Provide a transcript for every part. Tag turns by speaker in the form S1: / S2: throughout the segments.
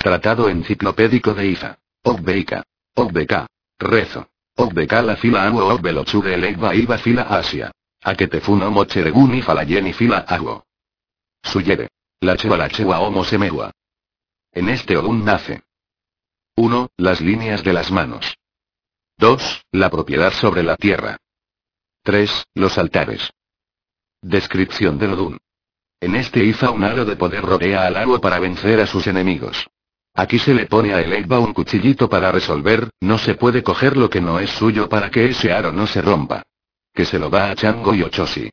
S1: Tratado enciclopédico de Ifa. Okbeika. Okbeka. Rezo. Okbeka la fila awo okbelochu de elegba iba fila asia. Aketefuno mocheregun y falayeni fila awo. Suyere. La chewa homo semewa. En este Odún nace. 1. Las líneas de las manos. 2. La propiedad sobre la tierra. 3. Los altares. Descripción del Odún. En este Ifa un aro de poder rodea al agua para vencer a sus enemigos. Aquí se le pone a Elegba un cuchillito para resolver, no se puede coger lo que no es suyo para que ese aro no se rompa. Que se lo da a Chango y Ochoshi.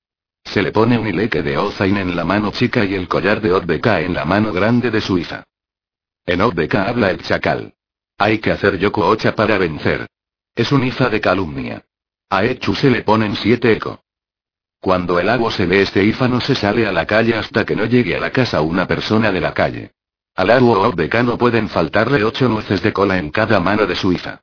S1: Se le pone un hileque de Ozain en la mano chica y el collar de Okbeka en la mano grande de su Ifa. En Okbeka habla el chacal. Hay que hacer Yoko Ocha para vencer. Es un Ifa de calumnia. A Echu se le ponen 7 eco. Cuando el agua se ve este Ifa no se sale a la calle hasta que no llegue a la casa una persona de la calle. Al agua Okbeka no pueden faltarle 8 nueces de cola en cada mano de su Ifa.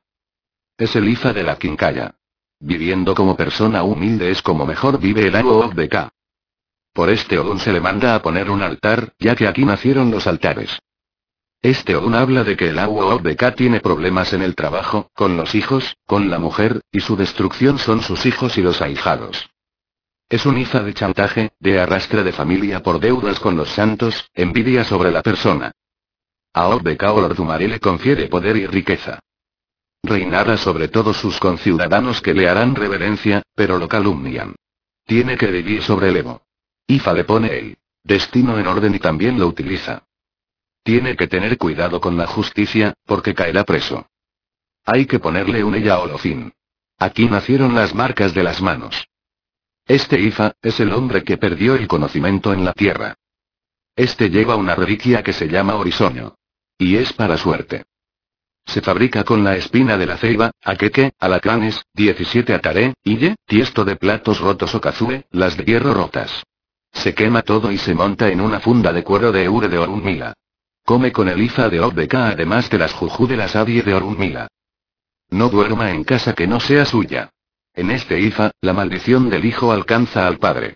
S1: Es el Ifa de la quincalla. Viviendo como persona humilde es como mejor vive el agua Okbeka. Por este Odún se le manda a poner un altar, ya que aquí nacieron los altares. Este Odún habla de que el agua Okbeka tiene problemas en el trabajo, con los hijos, con la mujer, y su destrucción son sus hijos y los ahijados. Es un Ifa de chantaje, de arrastre de familia por deudas con los santos, envidia sobre la persona. A Okbeka Olordumare le confiere poder y riqueza. Reinará sobre todos sus conciudadanos que le harán reverencia, pero lo calumnian. Tiene que vivir sobre el Evo. Ifa le pone el destino en orden y también lo utiliza. Tiene que tener cuidado con la justicia, porque caerá preso. Hay que ponerle un ella Olofin. Aquí nacieron las marcas de las manos. Este Ifa, es el hombre que perdió el conocimiento en la tierra. Este lleva una reliquia que se llama Horizoño. Y es para suerte. Se fabrica con la espina de la ceiba, aqueque, alacranes, 17 ataré, ille, tiesto de platos rotos o kazue, las de hierro rotas. Se quema todo y se monta en una funda de cuero de Eure de Orunmila. Come con el Ifa de Okbeka además de las juju de la Sadie de Orunmila. No duerma en casa que no sea suya. En este Ifa, la maldición del hijo alcanza al padre.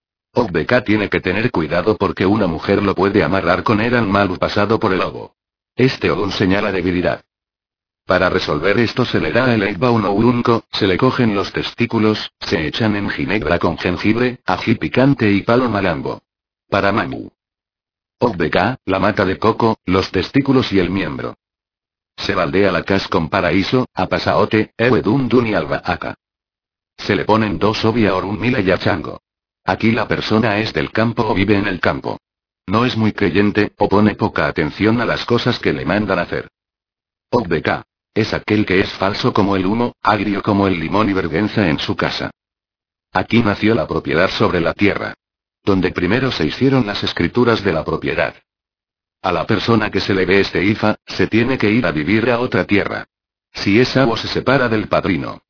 S1: Okbeka tiene que tener cuidado porque una mujer lo puede amarrar con Eran Malu pasado por el lobo. Este Odún señala debilidad. Para resolver esto se le da a Elegba un ourunco, se le cogen los testículos, se echan en ginebra con jengibre, ají picante y palo malambo. Para Mamu. Okbeka, la mata de coco, los testículos y el miembro. Se baldea la cas con paraíso, a pasaote, ewedundun y albahaca. Se le ponen 2 obia Orunmila y a Chango. Aquí la persona es del campo o vive en el campo. No es muy creyente, o pone poca atención a las cosas que le mandan hacer. Okbeka. Es aquel que es falso como el humo, agrio como el limón y vergüenza en su casa. Aquí nació la propiedad sobre la tierra. Donde primero se hicieron las escrituras de la propiedad. A la persona que se le ve este Ifa, se tiene que ir a vivir a otra tierra. Si es agua se separa del padrino.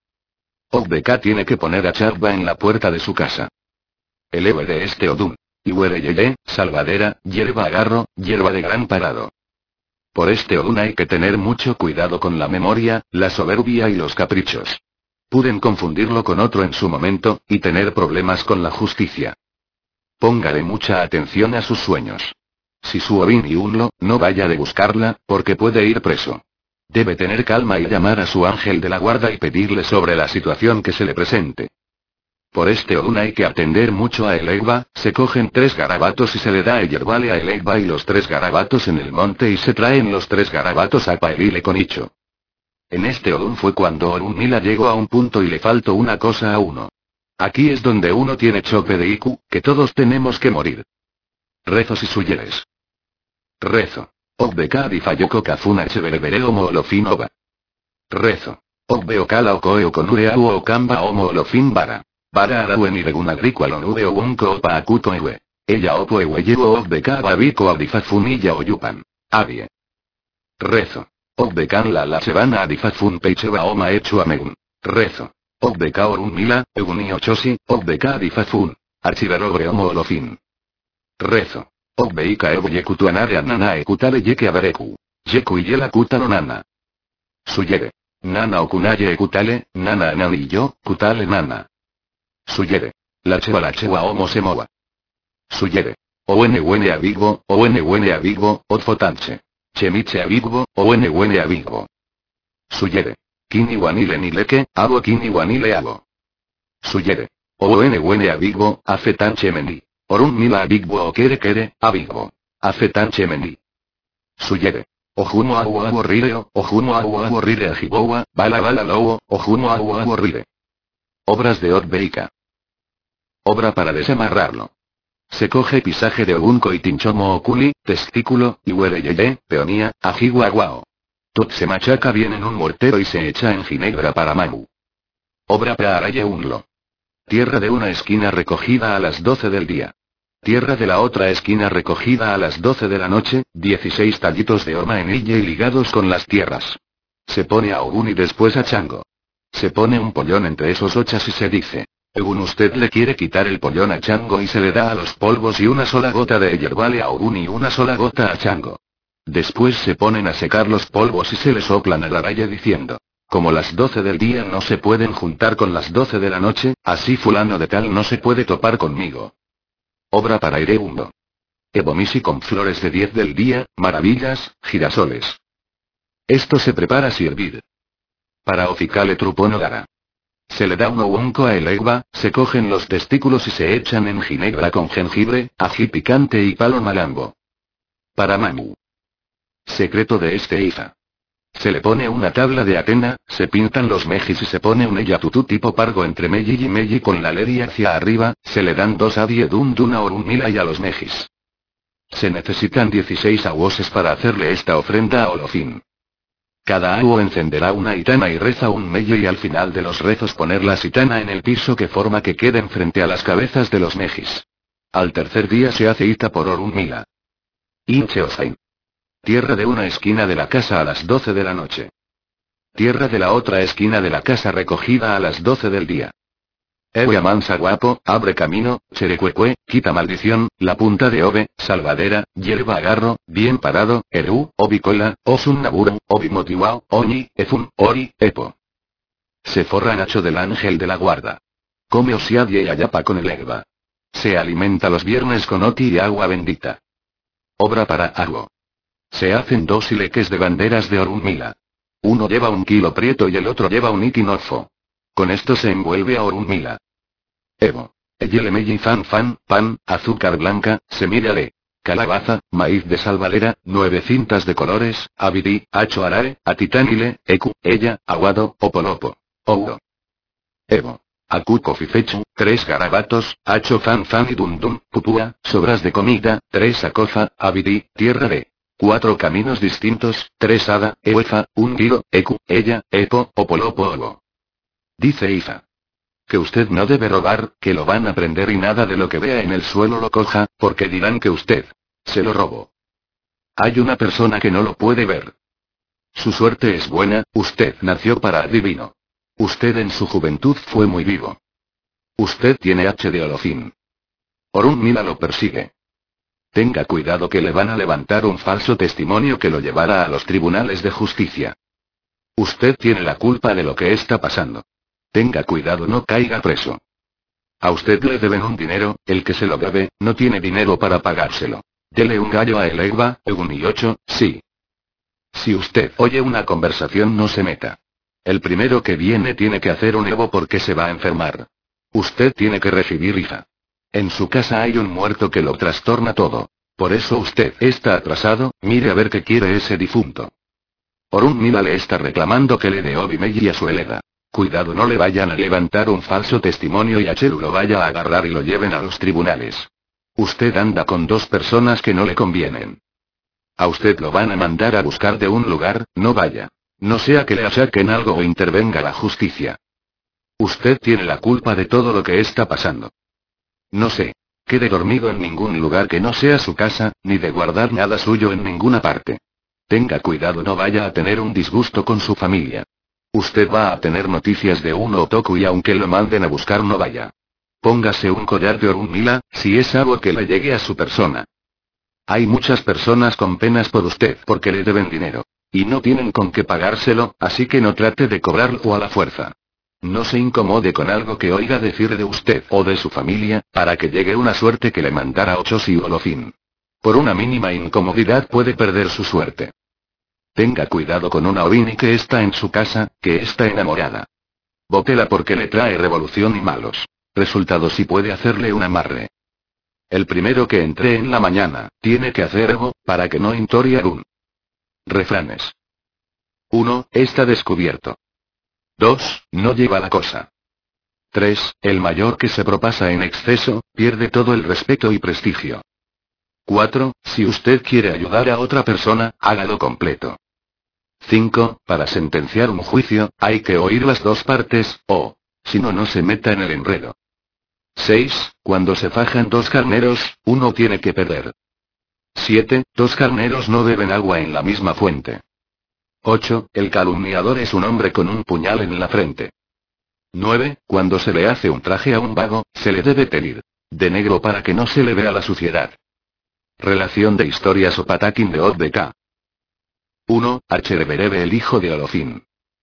S1: Okbeka tiene que poner a Charba en la puerta de su casa. El Ewe de este Odún. Iwereyeye, salvadera, hierba agarro, hierba de gran parado. Por este Odún hay que tener mucho cuidado con la memoria, la soberbia y los caprichos. Pueden confundirlo con otro en su momento, y tener problemas con la justicia. Póngale mucha atención a sus sueños. Si su Ovin y Unlo, no vaya de buscarla, porque puede ir preso. Debe tener calma y llamar a su ángel de la guarda y pedirle sobre la situación que se le presente. Por este Odún hay que atender mucho a Elegba, se cogen 3 garabatos y se le da a yerbale a Elegba y los 3 garabatos en el monte y se traen los 3 garabatos a Paelile con Icho. En este Odún fue cuando Orunmila llegó a un punto y le faltó una cosa a uno. Aquí es donde uno tiene chope de Iku, que todos tenemos que morir. Rezos y suyeres. Rezo. Okbeka difayoko kafuna cheberebere homo olofin oba. Rezo. Okbe okala okoe okonure au okamba homo olofin bara. Para arauen y regunagricual onube o unko opa akuto ewe. Ella opo ewe llevo Okbeka babiko adifafunilla oyupan. Abie. Rezo. Okbekan la chevana adifafun peicheva oma hecho amegun. Rezo. Okbeka Orunmila, Euguni Ochoshi, Okbeka adifafun. Archiverobre homo olofin. Rezo. Okbeika evo yekutuanare anana ekutale yeke abareku. Yeku y yela kutano nana. Suyere. Nana okunaye ekutale, nana anani y yo, kutale nana. Suyere. La chewa homo semoa. Suyere. Oene abigo, oene abigo, otfotanche. Chemiche abigbo, o wene abigbo. Suyere. Kini wanile nileke, abo kini wanile abo. Suyere. O wene abigbo, afetan chemeni. Orun mila abigbo o kere, abigbo. Afetan chemeni. Suyere. Ojumo agu rireo, ojumo agu rire ajibowa, bala lowo, ojumo agu rire. Obras de Otbeika. Obra para desamarrarlo. Se coge pisaje de ogunco y tinchomo okuli, testículo, y huele yeye, peonía, ajigu aguao. Tot se machaca bien en un mortero y se echa en ginebra para mamu. Obra para araye unlo. Tierra de una esquina recogida a las 12 del día. Tierra de la otra esquina recogida a las 12 de la noche, 16 tallitos de horma en ella y ligados con las tierras. Se pone a Ogun y después a Chango. Se pone un pollón entre esos ochas y se dice: Ogun, usted le quiere quitar el pollón a Chango, y se le da a los polvos y una sola gota de yerbale a Ogun y una sola gota a Chango. Después se ponen a secar los polvos y se le soplan a la raya diciendo: como las 12 del día no se pueden juntar con las 12 de la noche, así fulano de tal no se puede topar conmigo. Obra para Ireundo. Ebomisi con flores de 10 del día, maravillas, girasoles. Esto se prepara servir. Para Oficale Trupono Dara. Se le da un owonco a Elegba, se cogen los testículos y se echan en ginebra con jengibre, ají picante y palo malambo. Para Mamu. Secreto de este Ifa. Se le pone una tabla de Atena, se pintan los mejis y se pone un eyatutú tipo pargo entre melli y melli con la leri hacia arriba, se le dan 2 adiedunduna o un mila y a los mejis. Se necesitan 16 aguoses para hacerle esta ofrenda a Olofín. Cada aguo encenderá una itana y reza un mello y al final de los rezos poner la sitana en el piso que forma que queden frente a las cabezas de los mejis. Al tercer día se hace ita por un mila. Inche Ozain. Tierra de una esquina de la casa a las 12 de la noche. Tierra de la otra esquina de la casa recogida a las 12 del día. Ewe mansa guapo, abre camino, cherecuecue, quita maldición, la punta de ove, salvadera, hierba agarro, bien parado, eru, obicola, osun naburo, obimotiwao, oñi, efun, ori, epo. Se forra Nacho del ángel de la guarda. Come osiadie y ayapa con el egba. Se alimenta los viernes con oti y agua bendita. Obra para Ago. Se hacen 2 hileques de banderas de Orunmila. Uno lleva 1 kilo prieto y el otro lleva 1 itinofo. Con esto se envuelve a Orunmila. Evo. Eyelemeyi fan, pan, azúcar blanca, semilla de calabaza, maíz de salvadera, 9 cintas de colores, abidi, acho arae, atitánile, ecu, ella, aguado, opolopo. Ouro. Evo. Acuco fifechu, 3 garabatos, acho fan y dundum, pupúa, sobras de comida, 3 acofa, abidi, tierra de 4 caminos distintos, 3 hada, ewefa, 1 kilo, ecu, ella, epo, opolopo obo. Dice Ifa. Que usted no debe robar, que lo van a prender y nada de lo que vea en el suelo lo coja, porque dirán que usted se lo robó. Hay una persona que no lo puede ver. Su suerte es buena, usted nació para adivino. Usted en su juventud fue muy vivo. Usted tiene H de Olofín. Orunmila lo persigue. Tenga cuidado que le van a levantar un falso testimonio que lo llevará a los tribunales de justicia. Usted tiene la culpa de lo que está pasando. Tenga cuidado, no caiga preso. A usted le deben un dinero, el que se lo debe, no tiene dinero para pagárselo. Dele un gallo a Elegba, Egun y 8, sí. Si usted oye una conversación no se meta. El primero que viene tiene que hacer un evo porque se va a enfermar. Usted tiene que recibir Ifa. En su casa hay un muerto que lo trastorna todo. Por eso usted está atrasado, mire a ver qué quiere ese difunto. Orunmila le está reclamando que le dé Obimeyi a su Elega. Cuidado, no le vayan a levantar un falso testimonio y a Cheru lo vaya a agarrar y lo lleven a los tribunales. Usted anda con 2 personas que no le convienen. A usted lo van a mandar a buscar de un lugar, no vaya. No sea que le achaquen algo o intervenga la justicia. Usted tiene la culpa de todo lo que está pasando. No se quede dormido en ningún lugar que no sea su casa, ni de guardar nada suyo en ninguna parte. Tenga cuidado, no vaya a tener un disgusto con su familia. Usted va a tener noticias de un otoku y aunque lo manden a buscar no vaya. Póngase un collar de Orunmila, si es algo que le llegue a su persona. Hay muchas personas con penas por usted porque le deben dinero. Y no tienen con qué pagárselo, así que no trate de cobrarlo a la fuerza. No se incomode con algo que oiga decir de usted o de su familia, para que llegue una suerte que le mandara Ochos y Olofín. Por una mínima incomodidad puede perder su suerte. Tenga cuidado con una Ovini que está en su casa, que está enamorada. Bótela porque le trae revolución y malos resultados y puede hacerle un amarre. El primero que entre en la mañana, tiene que hacer Evo, para que no intorie un. Refranes. 1. Está descubierto. 2. No lleva la cosa. 3. El mayor que se propasa en exceso, pierde todo el respeto y prestigio. 4. Si usted quiere ayudar a otra persona, hágalo completo. 5. Para sentenciar un juicio, hay que oír las dos partes, o, si no, no se meta en el enredo. 6. Cuando se fajan dos carneros, uno tiene que perder. 7. Dos carneros no beben agua en la misma fuente. 8. El calumniador es un hombre con un puñal en la frente. 9. Cuando se le hace un traje a un vago, se le debe teñir de negro para que no se le vea la suciedad. Relación de historias o pataquín de OBK. 1. Achereberebe el hijo de Olofín.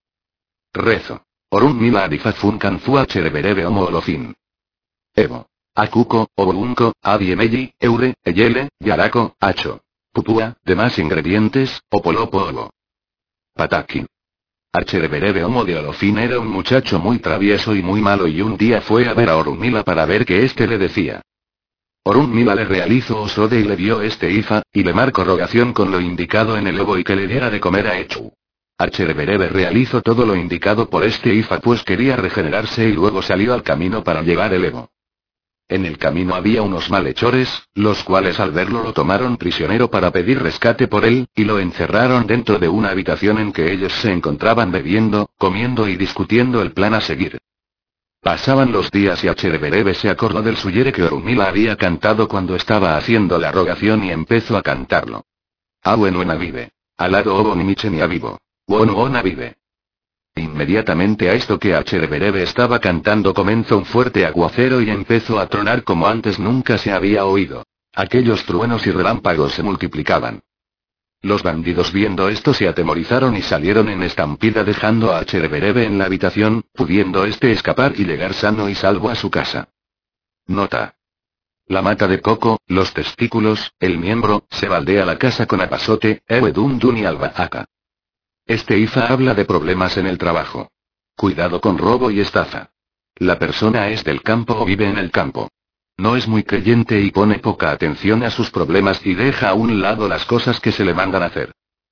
S1: Rezo. Orun mila adifazfun kanfu achereberebe homo Olofín. Evo. Akuko, Obunko, Adiemeyi, Eure, Eyele, Yarako, Acho. Pupúa, demás ingredientes, Opolopo Ovo. Pataquín. Achereberebe homo de Olofín era un muchacho muy travieso y muy malo y un día fue a ver a Orunmila para ver qué éste le decía. Orunmila le realizó osode y le dio este ifa, y le marcó rogación con lo indicado en el Evo y que le diera de comer a Echu. Achereberebe realizó todo lo indicado por este ifa pues quería regenerarse y luego salió al camino para llevar el Evo. En el camino había unos malhechores, los cuales al verlo lo tomaron prisionero para pedir rescate por él, y lo encerraron dentro de una habitación en que ellos se encontraban bebiendo, comiendo y discutiendo el plan a seguir. Pasaban los días y Achereberebe se acordó del suyere que Orunmila había cantado cuando estaba haciendo la rogación y empezó a cantarlo. Abuenuena vive. Alado obo ni miche ni avivo. Wonuona vive. Inmediatamente a esto que Achereberebe estaba cantando comenzó un fuerte aguacero y empezó a tronar como antes nunca se había oído. Aquellos truenos y relámpagos se multiplicaban. Los bandidos viendo esto se atemorizaron y salieron en estampida dejando a Achereberebe en la habitación, pudiendo este escapar y llegar sano y salvo a su casa. Nota. La mata de coco, los testículos, el miembro, se baldea la casa con apasote, ewedundun y albahaca. Este ifa habla de problemas en el trabajo. Cuidado con robo y estafa. La persona es del campo o vive en el campo. No es muy creyente y pone poca atención a sus problemas y deja a un lado las cosas que se le mandan hacer.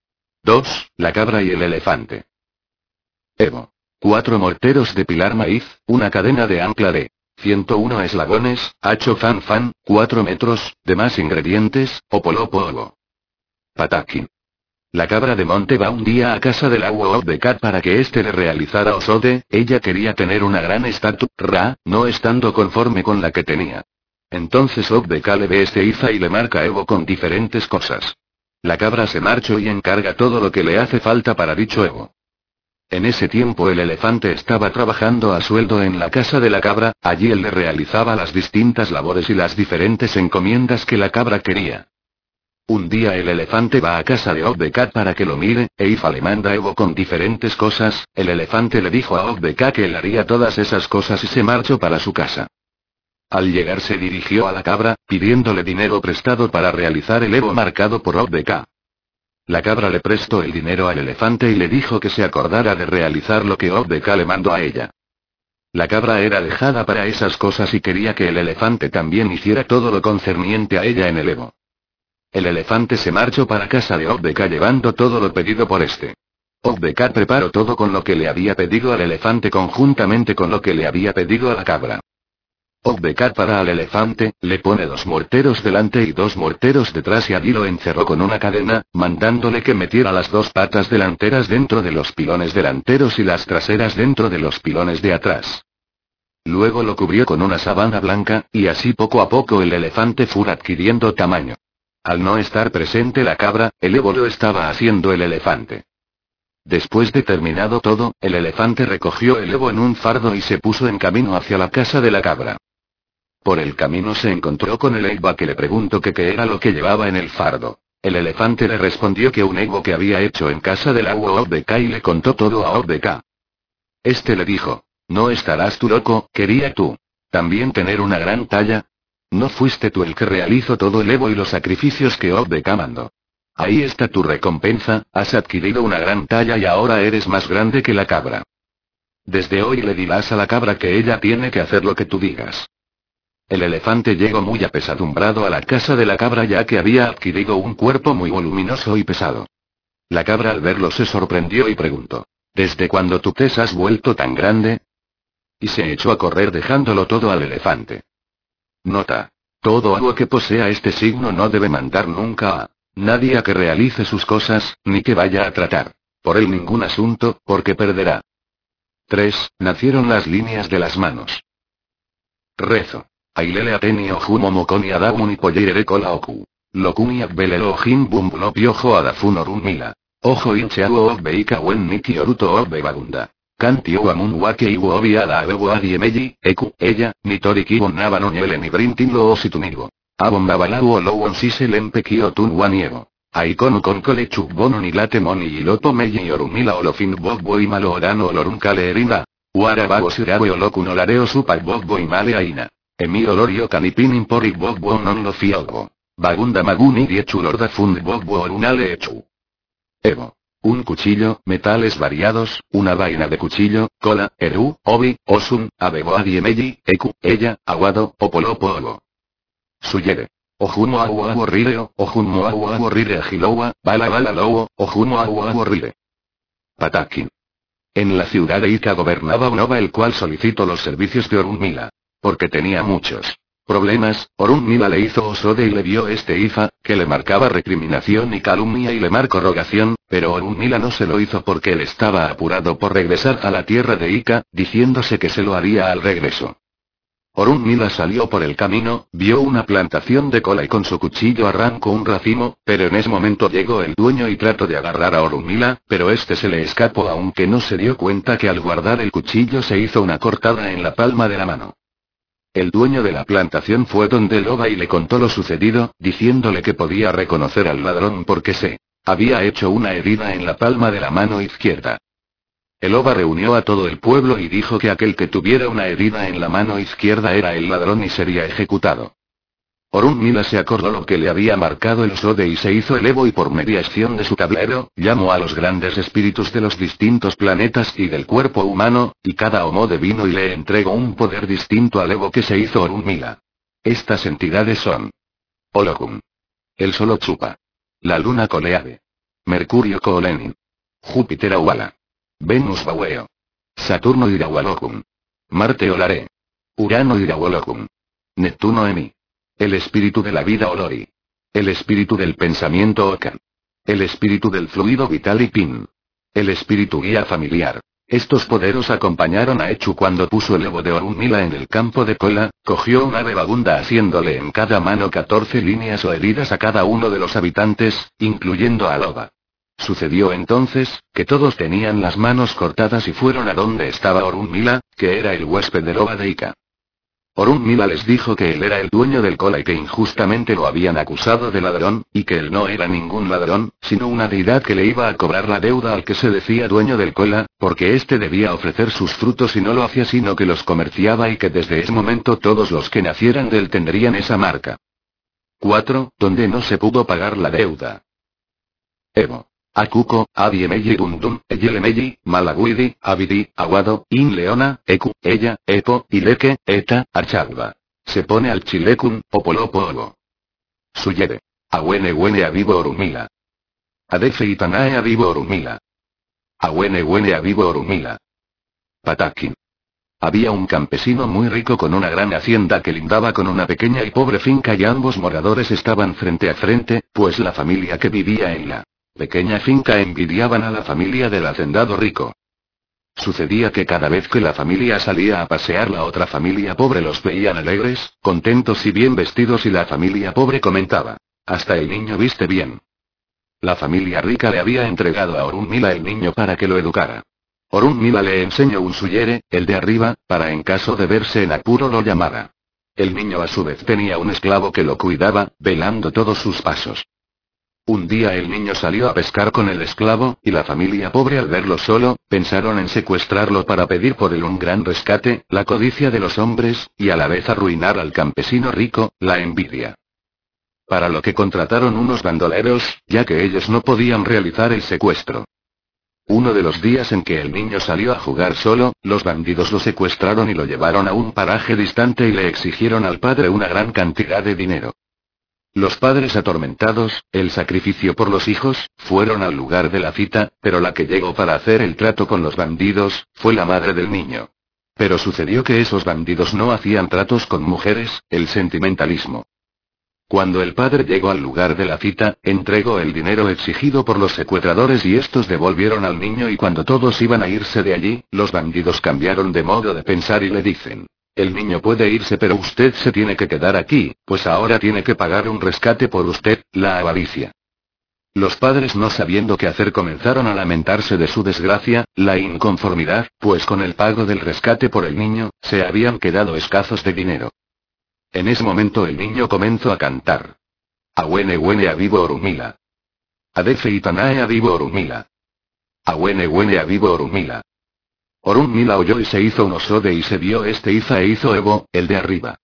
S1: 2. La cabra y el elefante. Evo. 4 morteros de pilar maíz, una cadena de ancla de 101 eslabones, hacho fan fan, 4 metros, demás ingredientes, opolopo ovo. Pataquín. La cabra de monte va un día a casa del agua of the cat para que éste le realizara osode, ella quería tener una gran estatua, no estando conforme con la que tenía. Entonces of the cat le ve este ifa y le marca Evo con diferentes cosas. La cabra se marchó y encarga todo lo que le hace falta para dicho Evo. En ese tiempo el elefante estaba trabajando a sueldo en la casa de la cabra, allí él le realizaba las distintas labores y las diferentes encomiendas que la cabra quería. Un día el elefante va a casa de Of the Cat para que lo mire, e Ifa le manda a Evo con diferentes cosas, el elefante le dijo a Of the Cat que él haría todas esas cosas y se marchó para su casa. Al llegar se dirigió a la cabra, pidiéndole dinero prestado para realizar el Evo marcado por Of the Cat. La cabra le prestó el dinero al elefante y le dijo que se acordara de realizar lo que Of the Cat le mandó a ella. La cabra era dejada para esas cosas y quería que el elefante también hiciera todo lo concerniente a ella en el Evo. El elefante se marchó para casa de Of the Cat llevando todo lo pedido por este. Of the Cat preparó todo con lo que le había pedido al elefante conjuntamente con lo que le había pedido a la cabra. Of the Cat para al elefante, le pone 2 morteros delante y 2 morteros detrás y allí lo encerró con una cadena, mandándole que metiera las 2 patas delanteras dentro de los pilones delanteros y las traseras dentro de los pilones de atrás. Luego lo cubrió con una sábana blanca, y así poco a poco el elefante fue adquiriendo tamaño. Al no estar presente la cabra, el Evo lo estaba haciendo el elefante. Después de terminado todo, el elefante recogió el Evo en un fardo y se puso en camino hacia la casa de la cabra. Por el camino se encontró con el Eiva que le preguntó que qué era lo que llevaba en el fardo. El elefante le respondió que un Evo que había hecho en casa del agua Of the Cat y le contó todo a Of the Cat. Este le dijo, ¿no estarás tú loco? ¿Quería tú también tener una gran talla? ¿No fuiste tú el que realizó todo el Evo y los sacrificios que Of the Cat mandó? Ahí está tu recompensa, has adquirido una gran talla y ahora eres más grande que la cabra. Desde hoy le dirás a la cabra que ella tiene que hacer lo que tú digas. El elefante llegó muy apesadumbrado a la casa de la cabra ya que había adquirido un cuerpo muy voluminoso y pesado. La cabra al verlo se sorprendió y preguntó: ¿Desde cuándo tú te has vuelto tan grande? Y se echó a correr dejándolo todo al elefante. Nota: todo algo que posea este signo no debe mandar nunca a nadie a que realice sus cosas, ni que vaya a tratar por él ningún asunto, porque perderá. 3. Nacieron las líneas de las manos. Rezo. Ailele ateni ojumo mokoni adabuni poyere kola oku. Lokuni akbelelo ojin bumbulo piojo adafun orunmila. Ojo incheago okbeika wen niki oruto okbe bagunda. Kanti amun wake iwo obi ada abebo adiemeji, eku, ella, nitori kibon nabano niele ni brintinlo o situnigo. Abon babalau o lowon sise lempeki o tun waniego. Aikonu con cole chukbono ni late moni y loto meji orumila olofin bogbo y malo orano olorun kale erinda. Uara bago sirawe olokun olareo supak bogbo y male aina. Emi olorio canipin imporik bogbo non lo fiogo. Bagunda maguni diechu lorda fund bogbo orunale echu. Evo. Un cuchillo, metales variados, una vaina de cuchillo, cola, eru, obi, osun, abebo adiemeji, eku, ella, aguado, opolopo ogo. Suyere. Ojumo agu rireo, ojumo agu rire agilowa, bala lowo, ojumo agu rire. Patakin. En la ciudad de Ica gobernaba un Oba el cual solicitó los servicios de Orunmila. Porque tenía muchos problemas, Orunmila le hizo osode y le dio este Ifa, que le marcaba recriminación y calumnia y le marcó rogación, pero Orunmila no se lo hizo porque él estaba apurado por regresar a la tierra de Ica, diciéndose que se lo haría al regreso. Orunmila salió por el camino, vio una plantación de cola y con su cuchillo arrancó un racimo, pero en ese momento llegó el dueño y trató de agarrar a Orunmila, pero este se le escapó aunque no se dio cuenta que al guardar el cuchillo se hizo una cortada en la palma de la mano. El dueño de la plantación fue donde el Oba y le contó lo sucedido, diciéndole que podía reconocer al ladrón porque se había hecho una herida en la palma de la mano izquierda. El Oba reunió a todo el pueblo y dijo que aquel que tuviera una herida en la mano izquierda era el ladrón y sería ejecutado. Orunmila se acordó lo que le había marcado el Sode y se hizo el Evo y por mediación de su tablero, llamó a los grandes espíritus de los distintos planetas y del cuerpo humano, y cada Omo vino y le entregó un poder distinto al Evo que se hizo Orunmila. Estas entidades son: Olokun. El Sol Otsupa. La Luna Coleave. Mercurio Koolenin. Júpiter Awala. Venus Baweo. Saturno Irawalokun. Marte Olare. Urano Irawolokun. Neptuno Emi. El espíritu de la vida Olori. El espíritu del pensamiento Okan. El espíritu del fluido vital Ipin. El espíritu guía familiar. Estos poderes acompañaron a Echu cuando puso el Evo de Orunmila en el campo de cola, cogió un ave vagunda haciéndole en cada mano 14 líneas o heridas a cada uno de los habitantes, incluyendo a Loba. Sucedió entonces, que todos tenían las manos cortadas y fueron a donde estaba Orunmila, que era el huésped de Loba de Ica. Orunmila les dijo que él era el dueño del cola y que injustamente lo habían acusado de ladrón, y que él no era ningún ladrón, sino una deidad que le iba a cobrar la deuda al que se decía dueño del cola, porque éste debía ofrecer sus frutos y no lo hacía sino que los comerciaba y que desde ese momento todos los que nacieran de él tendrían esa marca. 4. Donde no se pudo pagar la deuda. Evo. Akuko, Adiemeji Dundun, Eyelemeji, Malaguidi, Abidi, Aguado, In Leona, Eku, Ella, Epo, Ileke, Eta, Archagua. Se pone al Chilekun, Opolopo Ogo. Suyere. Awene Avivo Orunmila. Adefe Itanae Avivo Orunmila. Awene Avivo Orunmila. Patakin. Había un campesino muy rico con una gran hacienda que lindaba con una pequeña y pobre finca y ambos moradores estaban frente a frente, pues la familia que vivía en la pequeña finca envidiaban a la familia del hacendado rico. Sucedía que cada vez que la familia salía a pasear la otra familia pobre los veían alegres, contentos y bien vestidos y la familia pobre comentaba: hasta el niño viste bien. La familia rica le había entregado a Orunmila el niño para que lo educara. Orunmila le enseñó un suyere, el de arriba, para en caso de verse en apuro lo llamara. El niño a su vez tenía un esclavo que lo cuidaba, velando todos sus pasos. Un día el niño salió a pescar con el esclavo, y la familia pobre al verlo solo, pensaron en secuestrarlo para pedir por él un gran rescate, la codicia de los hombres, y a la vez arruinar al campesino rico, la envidia. para lo que contrataron unos bandoleros, ya que ellos no podían realizar el secuestro. Uno de los días en que el niño salió a jugar solo, los bandidos lo secuestraron y lo llevaron a un paraje distante y le exigieron al padre una gran cantidad de dinero. Los padres atormentados, el sacrificio por los hijos, fueron al lugar de la cita, pero la que llegó para hacer el trato con los bandidos, fue la madre del niño. Pero sucedió que esos bandidos no hacían tratos con mujeres, el sentimentalismo. Cuando el padre llegó al lugar de la cita, entregó el dinero exigido por los secuestradores y estos devolvieron al niño y cuando todos iban a irse de allí, los bandidos cambiaron de modo de pensar y le dicen: el niño puede irse pero usted se tiene que quedar aquí, pues ahora tiene que pagar un rescate por usted, la avaricia. Los padres no sabiendo qué hacer comenzaron a lamentarse de su desgracia, la inconformidad, pues con el pago del rescate por el niño, se habían quedado escasos de dinero. En ese momento el niño comenzó a cantar. Awene wene avivo orumila. Adefe itanae avivo orumila. Awene wene avivo orumila. Orumila oyó y se hizo un osode y se vio este Iza e hizo Evo, el de arriba.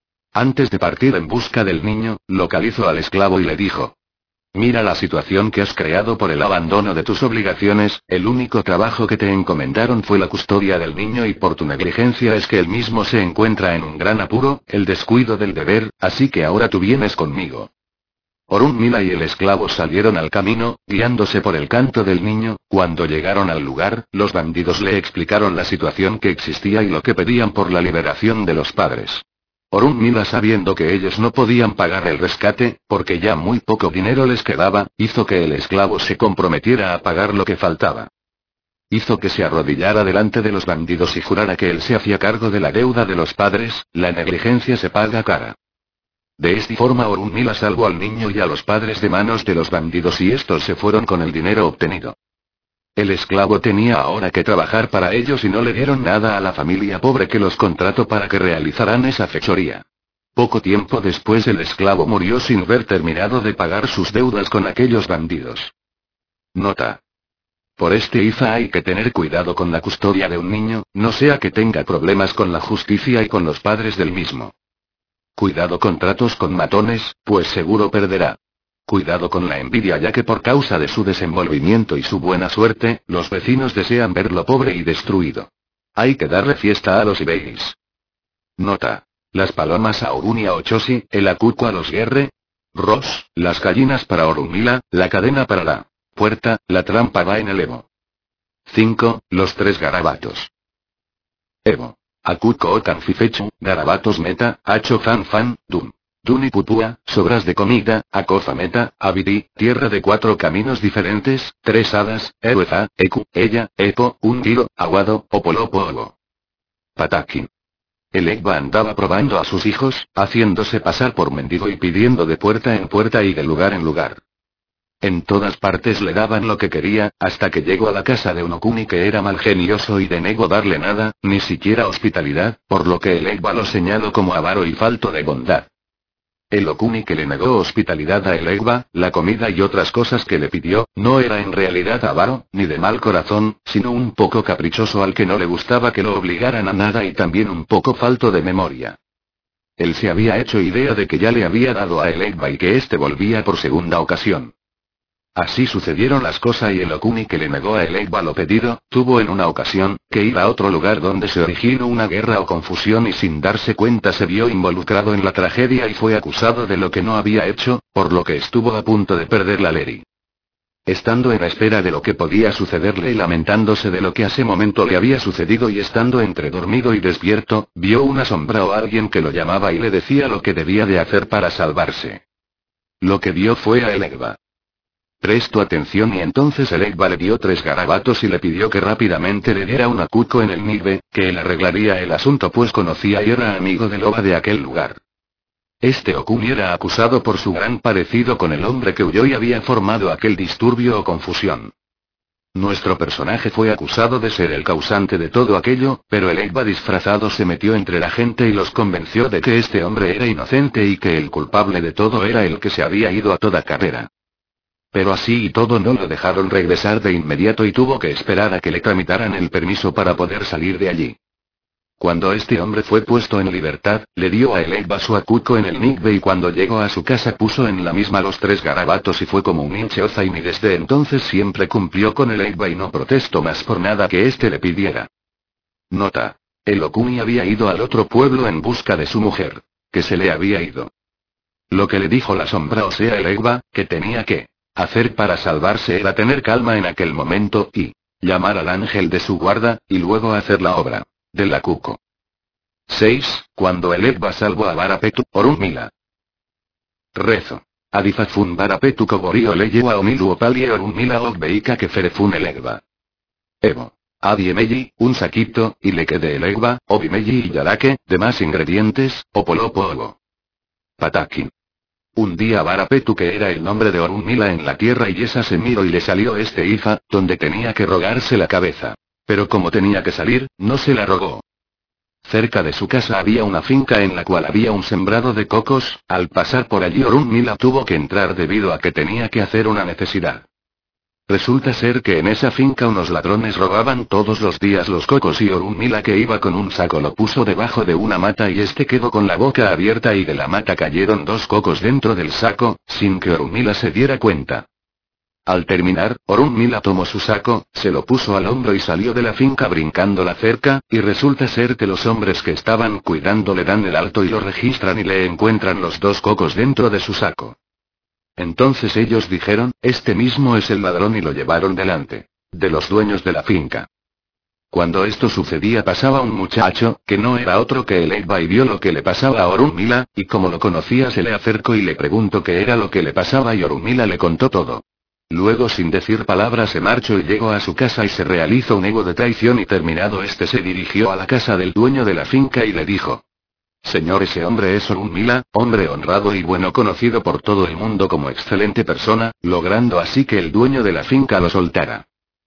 S1: Antes de partir en busca del niño, localizó al esclavo y le dijo: mira la situación que has creado por el abandono de tus obligaciones, el único trabajo que te encomendaron fue la custodia del niño y por tu negligencia es que él mismo se encuentra en un gran apuro, el descuido del deber, así que ahora tú vienes conmigo. Orunmila y el esclavo salieron al camino, guiándose por el canto del niño. Cuando llegaron al lugar, los bandidos le explicaron la situación que existía y lo que pedían por la liberación de los padres. Orunmila, sabiendo que ellos no podían pagar el rescate, porque ya muy poco dinero les quedaba, hizo que el esclavo se comprometiera a pagar lo que faltaba. Hizo que se arrodillara delante de los bandidos y jurara que él se hacía cargo de la deuda de los padres, la negligencia se paga cara. De esta forma Orunmila salvó al niño y a los padres de manos de los bandidos y estos se fueron con el dinero obtenido. El esclavo tenía ahora que trabajar para ellos y no le dieron nada a la familia pobre que los contrató para que realizaran esa fechoría. Poco tiempo después el esclavo murió sin haber terminado de pagar sus deudas con aquellos bandidos. Nota. Por este Iza hay que tener cuidado con la custodia de un niño, no sea que tenga problemas con la justicia y con los padres del mismo. Cuidado con tratos con matones, pues seguro perderá. Cuidado con la envidia ya que por causa de su desenvolvimiento y su buena suerte, los vecinos desean verlo pobre y destruido. Hay que darle fiesta a los ibeis. Nota. Las palomas a Orunia Ochosi, el acuco a los guerre. Ros, las gallinas para Orunmila, la cadena para la puerta, la trampa va en el Evo. 5. Los tres garabatos. Evo. Acuco o canfifechu, garabatos meta, hacho fan fan, dum. Duni pupua, sobras de comida, acofa meta, abiri, tierra de 4 caminos diferentes, 3 hadas, erueza, eku, ella, epo, un tiro, aguado, opolopo ogo. Patakin. El Egba andaba probando a sus hijos, haciéndose pasar por mendigo y pidiendo de puerta en puerta y de lugar en lugar. En todas partes le daban lo que quería, hasta que llegó a la casa de un Okuni que era malgenioso y de negó darle nada, ni siquiera hospitalidad, por lo que el Egba lo señaló como avaro y falto de bondad. El Okuni que le negó hospitalidad a el Egba, la comida y otras cosas que le pidió, no era en realidad avaro, ni de mal corazón, sino un poco caprichoso al que no le gustaba que lo obligaran a nada y también un poco falto de memoria. Él se había hecho idea de que ya le había dado a el Egba y que éste volvía por segunda ocasión. Así sucedieron las cosas y el Okuni que le negó a el Egba lo pedido, tuvo en una ocasión, que ir a otro lugar donde se originó una guerra o confusión y sin darse cuenta se vio involucrado en la tragedia y fue acusado de lo que no había hecho, por lo que estuvo a punto de perder la leri. Estando en espera de lo que podía sucederle y lamentándose de lo que hace momento le había sucedido y estando entre dormido y despierto, vio una sombra o alguien que lo llamaba y le decía lo que debía de hacer para salvarse. Lo que vio fue a el Egba. Prestó atención y entonces el Egba le dio 3 garabatos y le pidió que rápidamente le diera un acuco en el Nive, que él arreglaría el asunto pues conocía y era amigo del Oba de aquel lugar. Este Okuni era acusado por su gran parecido con el hombre que huyó y había formado aquel disturbio o confusión. Nuestro personaje fue acusado de ser el causante de todo aquello, pero el Egba disfrazado se metió entre la gente y los convenció de que este hombre era inocente y que el culpable de todo era el que se había ido a toda carrera. Pero así y todo no lo dejaron regresar de inmediato y tuvo que esperar a que le tramitaran el permiso para poder salir de allí. Cuando este hombre fue puesto en libertad, le dio a Elegba su Akuko en el Nikbe y cuando llegó a su casa puso en la misma los 3 garabatos y fue como un hinche Ozain y desde entonces siempre cumplió con Elegba y no protestó más por nada que éste le pidiera. Nota. El Okuni había ido al otro pueblo en busca de su mujer, que se le había ido. Lo que le dijo la sombra o sea Elegba, que tenía que hacer para salvarse era tener calma en aquel momento y llamar al ángel de su guarda, y luego hacer la obra del Akuko. 6. Cuando Elegba salvó a Barapetu, Orunmila. Rezo. Adifafun Barapetu Koborio le llevó a Omilu Opalie Orunmila Ogbeika que ferefun Elegba. Evo. Adiemeji, un saquito, y le quede Elegba, Obimeji y Yarake, demás ingredientes, Opolopo Ogo. Patakin. Un día Barapetu que era el nombre de Orunmila en la tierra y esa se miró y le salió este Ifa, donde tenía que rogarse la cabeza. Pero como tenía que salir, no se la rogó. Cerca de su casa había una finca en la cual había un sembrado de cocos, al pasar por allí Orunmila tuvo que entrar debido a que tenía que hacer una necesidad. Resulta ser que en esa finca unos ladrones robaban todos los días los cocos y Orunmila que iba con un saco lo puso debajo de una mata y este quedó con la boca abierta y de la mata cayeron 2 cocos dentro del saco, sin que Orunmila se diera cuenta. Al terminar, Orunmila tomó su saco, se lo puso al hombro y salió de la finca brincando la cerca, y resulta ser que los hombres que estaban cuidando le dan el alto y lo registran y le encuentran los 2 cocos dentro de su saco. Entonces ellos dijeron, este mismo es el ladrón y lo llevaron delante de los dueños de la finca. Cuando esto sucedía pasaba un muchacho, que no era otro que Elegba y vio lo que le pasaba a Orunmila, y como lo conocía se le acercó y le preguntó qué era lo que le pasaba y Orunmila le contó todo. Luego sin decir palabra se marchó y llegó a su casa y se realizó un ego de traición y terminado este se dirigió a la casa del dueño de la finca y le dijo. Señor, ese hombre es Orunmila, hombre honrado y bueno conocido por todo el mundo como excelente persona, logrando así que el dueño de la finca lo soltara.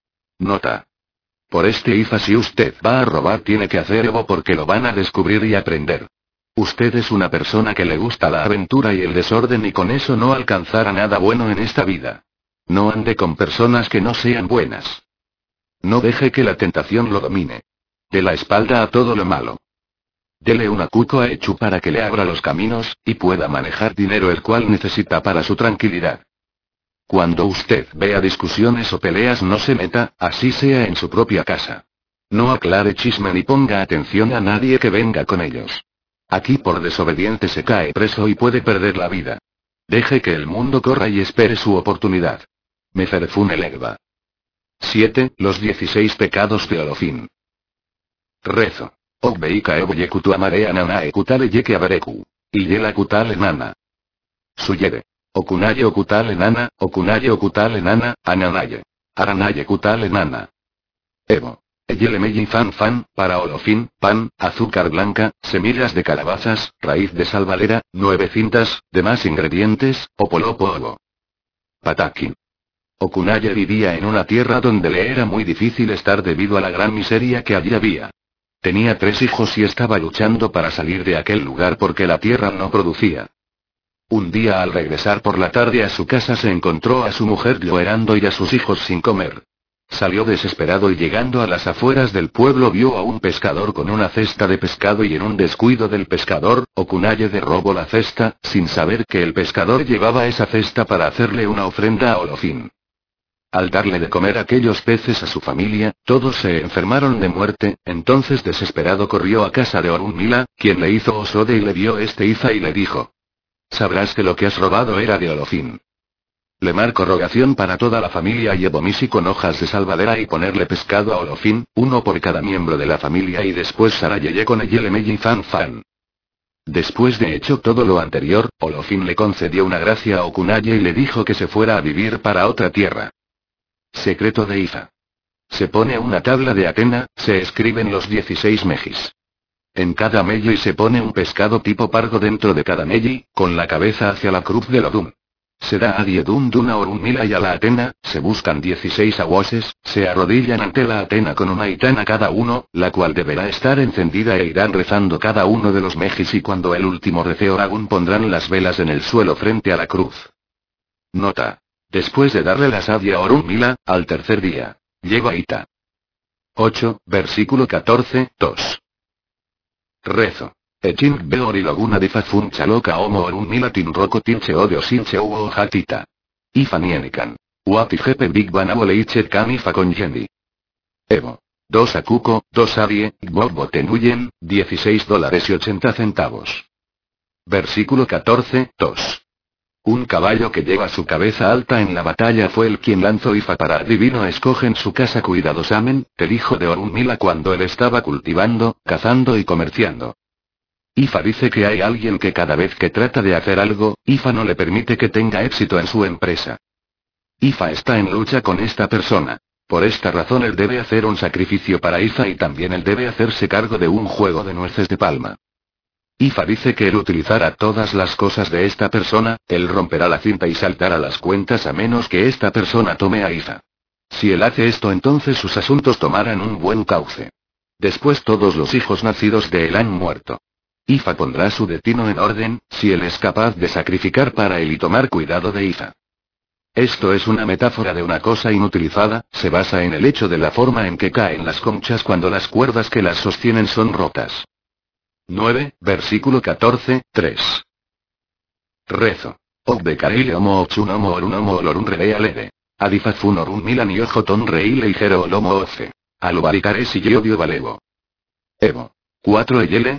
S1: Nota. Por este Ifa si usted va a robar tiene que hacer Evo porque lo van a descubrir y aprender. Usted es una persona que le gusta la aventura y el desorden y con eso no alcanzará nada bueno en esta vida. No ande con personas que no sean buenas. No deje que la tentación lo domine. De la espalda a todo lo malo. Dele una Akuko a Echu para que le abra los caminos, y pueda manejar dinero el cual necesita para su tranquilidad. Cuando usted vea discusiones o peleas no se meta, así sea en su propia casa. No aclare chisme ni ponga atención a nadie que venga con ellos. Aquí por desobediente se cae preso y puede perder la vida. Deje que el mundo corra y espere su oportunidad. Meferefun Elegba. 7. Los 16 pecados de Olofin. Rezo. Ogbeika Evo Yekutu Amare Anana Ekutale Yeke Abareku. Y Yela Kutale Nana. Suyere. Okunaye Okutale Nana, Okunaye Okutale Nana, Ananaye. Aranaye Kutale Nana. Evo. Eyelemeyi Fan, para Olofin, pan, azúcar blanca, semillas de calabazas, raíz de salvalera, 9 cintas, demás ingredientes, Opolopo Ogo. Patakin. Okunaye vivía en una tierra donde le era muy difícil estar debido a la gran miseria que allí había. Tenía 3 hijos y estaba luchando para salir de aquel lugar porque la tierra no producía. Un día al regresar por la tarde a su casa se encontró a su mujer llorando y a sus hijos sin comer. Salió desesperado y llegando a las afueras del pueblo vio a un pescador con una cesta de pescado y en un descuido del pescador, Okunaye derrobó la cesta, sin saber que el pescador llevaba esa cesta para hacerle una ofrenda a Olofin. Al darle de comer aquellos peces a su familia, todos se enfermaron de muerte, entonces desesperado corrió a casa de Orunmila, quien le hizo osode y le dio este Ifa y le dijo. Sabrás que lo que has robado era de Olofin. Le marco rogación para toda la familia y Ebomisi con hojas de salvadera y ponerle pescado a Olofin, 1 por cada miembro de la familia y después Sarayeye con Eyelemeyi Fan. Después de hecho todo lo anterior, Olofin le concedió una gracia a Okunaye y le dijo que se fuera a vivir para otra tierra. Secreto de Ifa. Se pone una tabla de Atena, se escriben los 16 mejis. En cada melli se pone un pescado tipo pargo dentro de cada melli, con la cabeza hacia la cruz del Odum. Se da a Diedun Duna Orunmila y a la Atena, se buscan 16 aguoses, se arrodillan ante la Atena con una itana cada uno, la cual deberá estar encendida e irán rezando cada uno de los mejis y cuando el último rece Oragun pondrán las velas en el suelo frente a la cruz. Nota. Después de darle la sadia a Orunmila, al tercer día, llegó a Ita. 8, versículo 14, 2. Rezo. Eching beor y loguna de fafun chaloca homo orun milatin roko tinche odio sinche uo hatita. Ifa nienikan. Wati jepe big banabole ichet kamifa con yendi. Evo. 2 Akuko, 2 Abie, Bobo Tenuyen, $16.80. Versículo 14, 2. Un caballo que lleva su cabeza alta en la batalla fue el quien lanzó Ifa para adivino escoge en su casa cuidadosamen, el hijo de Orunmila cuando él estaba cultivando, cazando y comerciando. Ifa dice que hay alguien que cada vez que trata de hacer algo, Ifa no le permite que tenga éxito en su empresa. Ifa está en lucha con esta persona. Por esta razón él debe hacer un sacrificio para Ifa y también él debe hacerse cargo de un juego de nueces de palma. Ifa dice que él utilizará todas las cosas de esta persona, él romperá la cinta y saltará las cuentas a menos que esta persona tome a Ifa. Si él hace esto entonces sus asuntos tomarán un buen cauce. Después todos los hijos nacidos de él han muerto. Ifa pondrá su destino en orden, si él es capaz de sacrificar para él y tomar cuidado de Ifa. Esto es una metáfora de una cosa inutilizada, se basa en el hecho de la forma en que caen las conchas cuando las cuerdas que las sostienen son rotas. 9, versículo 14, 3. Rezo. Obbecareile homo ochun homo orun homo olorun rebe aleve. Adifazfun orun milan y ojoton reile y jero olomo ofe. Alubaricares y yodio valevo. Evo. 4 Eyele,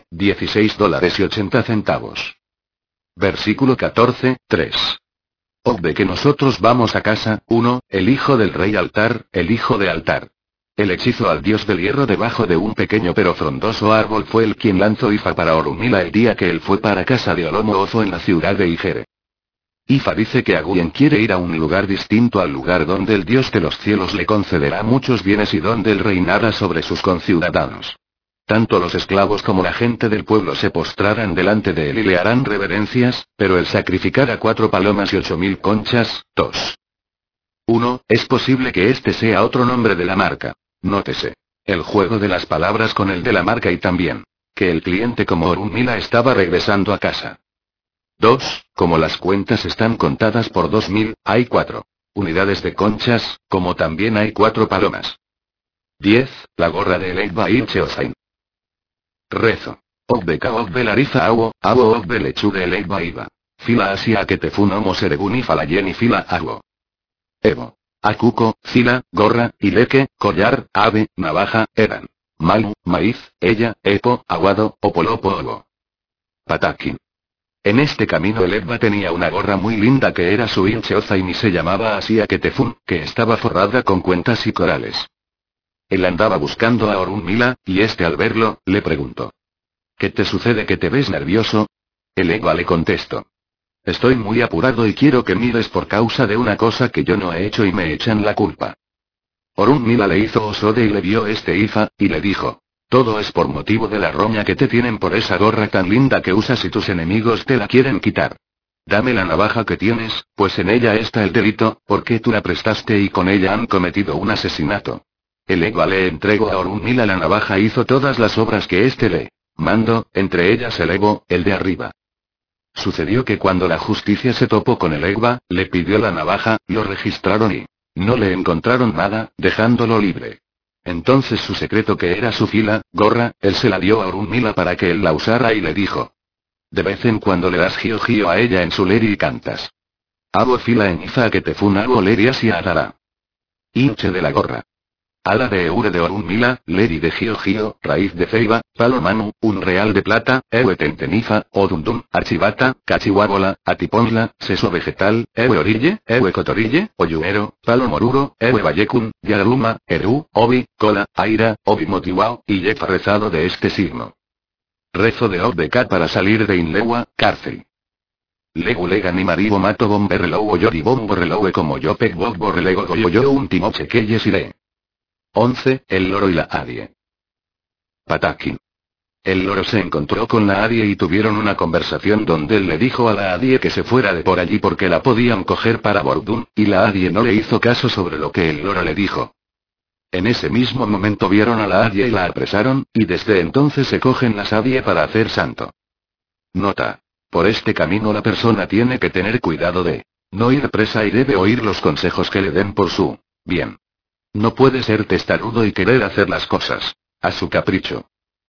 S1: $16.80. Versículo 14, 3. Obbe que nosotros vamos a casa, 1, el hijo del rey altar, el hijo de altar. El hechizo al dios del hierro debajo de un pequeño pero frondoso árbol fue el quien lanzó Ifa para Orunmila el día que él fue para casa de Olomo Ozo en la ciudad de Igere. Ifa dice que Aguyen quiere ir a un lugar distinto al lugar donde el dios de los cielos le concederá muchos bienes y donde él reinará sobre sus conciudadanos. Tanto los esclavos como la gente del pueblo se postrarán delante de él y le harán reverencias, pero él sacrificará 4 palomas y 8.000 conchas, 2. 1. Es posible que este sea otro nombre de la marca. Nótese. El juego de las palabras con el de la marca y también. Que el cliente como Orunmila estaba regresando a casa. 2. Como las cuentas están contadas por 2.000, hay 4 unidades de conchas, como también hay 4 palomas. 10. La gorra de Elegba Ilcheosain. Rezo. Ogbeka Ogbe Lariza Awo, Awo Ogbe Lechude Elegba Iba. Fila Asia que te funomo sereguni falayen y fila Awo. Evo. Akuko, fila, gorra, ileque, collar, ave, navaja, eran. Malu, maíz, ella, epo, aguado, opolopo ogo. Patakin. En este camino el Ebba tenía una gorra muy linda que era su Incheozain y se llamaba Asia Ketefun, que estaba forrada con cuentas y corales. Él andaba buscando a Orunmila, y este al verlo, le preguntó. ¿Qué te sucede que te ves nervioso? El Ebba le contestó. Estoy muy apurado y quiero que mires por causa de una cosa que yo no he hecho y me echan la culpa. Orunmila le hizo osode y le vio este Ifa, y le dijo. Todo es por motivo de la roña que te tienen por esa gorra tan linda que usas y tus enemigos te la quieren quitar. Dame la navaja que tienes, pues en ella está el delito, porque tú la prestaste y con ella han cometido un asesinato. El Egba le entregó a Orunmila la navaja e hizo todas las obras que éste le mandó, entre ellas el Ego, el de arriba. Sucedió que cuando la justicia se topó con el Egba, le pidió la navaja, lo registraron y no le encontraron nada, dejándolo libre. Entonces su secreto que era su fila, gorra, él se la dio a Orunmila para que él la usara y le dijo. De vez en cuando le das gio gio a ella en su leri y cantas. Abo fila en Ifa que te fun abo leri asia adara. Hinche de la gorra. Ala de eure de Orunmila, leri de gio gio, raíz de ceiba, palo manu, un real de plata, ewe tentenifa, odundum, archivata, cachihuábola, atiponla, seso vegetal, ewe orille, ewe cotorille, oyuero, palo moruro, ewe vallecun, yagruma, eru, obi, cola, aira, obi motiwao, y yefa rezado de este signo. Rezo de Obbekat para salir de Inlewa, cárcel. Legu lega ni maribo mato bomberrelou o yori bomborreloue como yo peg borrelego yo un timoche que yesire. 11. El loro y la adie. Patakin. El loro se encontró con la adie y tuvieron una conversación donde él le dijo a la adie que se fuera de por allí porque la podían coger para Bordún, y la adie no le hizo caso sobre lo que el loro le dijo. En ese mismo momento vieron a la adie y la apresaron, y desde entonces se cogen las adie para hacer santo. Nota. Por este camino la persona tiene que tener cuidado de no ir presa y debe oír los consejos que le den por su bien. No puede ser testarudo y querer hacer las cosas a su capricho.